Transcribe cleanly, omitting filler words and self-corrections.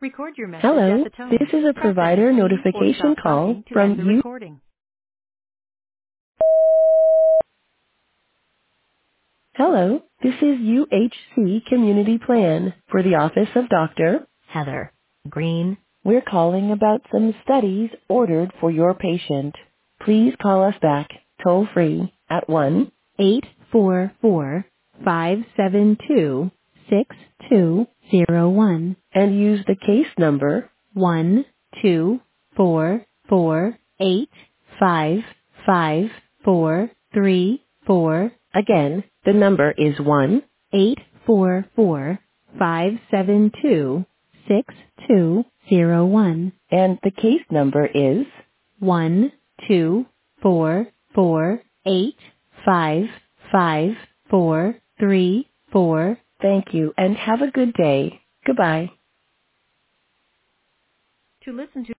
Record your message at Hello, the this tone. is a Press any provider key or notification stop call talking to end from the you. recording. Hello, this is UHC Community Plan for the Office of Dr. Heather Green. We're calling about some studies ordered for your patient. Please call us back toll free at 1-844-572-6201 and use the case number 12448554334. Again, the number is 1-844-572-6201 and the case number is 12448554334. Thank you and have a good day. Goodbye. To listen to